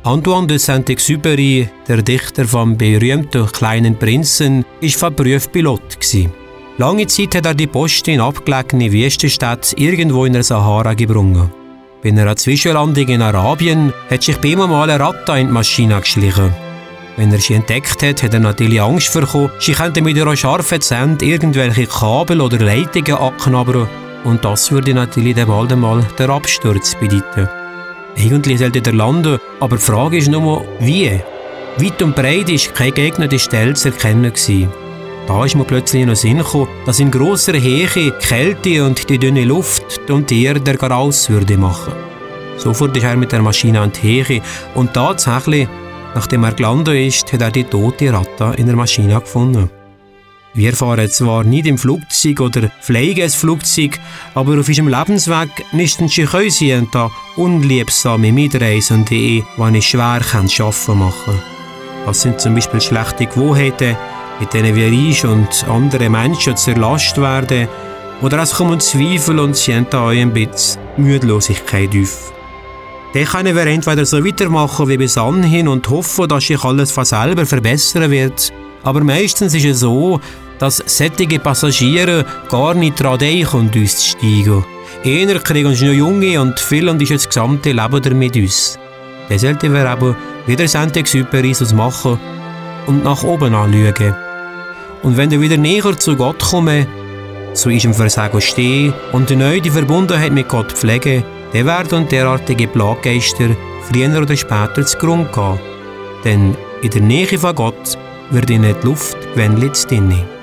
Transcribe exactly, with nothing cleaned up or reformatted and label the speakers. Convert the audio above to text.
Speaker 1: Antoine de Saint-Exupéry, der Dichter vom berühmten Kleinen Prinzen, war verprüft Pilot. Lange Zeit hat er die Post in abgelegene Wüstenstädte irgendwo in der Sahara gebrungen. Bei einer Zwischenlandung in Arabien hat sich bei ihm mal eine Ratte in die Maschine geschlichen. Wenn er sie entdeckt hat, hat er natürlich Angst bekommen, sie könnten mit ihren scharfen Zähnen irgendwelche Kabel oder Leitungen abknabbern und das würde natürlich dann bald einmal den Absturz bedeuten. Eigentlich sollte er landen, aber die Frage ist nur, wie? Weit und breit war keine geeignete Stelle zu erkennen. Da ist mir plötzlich in den Sinn gekommen, dass in grosser Höhe die Kälte und die dünne Luft und die Erde Garaus würde machen. Sofort ist er mit der Maschine an die Höhe und tatsächlich, nachdem er gelandet ist, hat er die tote Ratte in der Maschine gefunden. Wir fahren zwar nicht im Flugzeug oder fliegen ein Flugzeug, aber auf unserem Lebensweg nisten sich unsere da unliebsame Mitreisende, die es schwer schaffen machen. Das sind zum Beispiel schlechte Gewohnheiten, mit denen wir reich und andere Menschen zur Last werden, oder es kommen Zweifel und sie haben da ein bisschen Mühelosigkeit auf. Dann können wir entweder so weitermachen wie bis anhin und hoffen, dass sich alles von selber verbessern wird, aber meistens ist es so, dass solche Passagiere gar nicht daran denken, uns zu steigen. Einer kriegen sie noch Junge und vielen ist das gesamte Leben damit uns. Dann sollten wir aber wieder Saint-Exupéry machen und nach oben anschauen. Und wenn wir wieder näher zu Gott kommen, zu unserem Versagen stehen und neu die Verbundenheit mit Gott pflegen, dann werden derartige Plaggeister früher oder später zugrunde gehen. Denn in der Nähe von Gott wird ihnen die Luft gewendelt drin.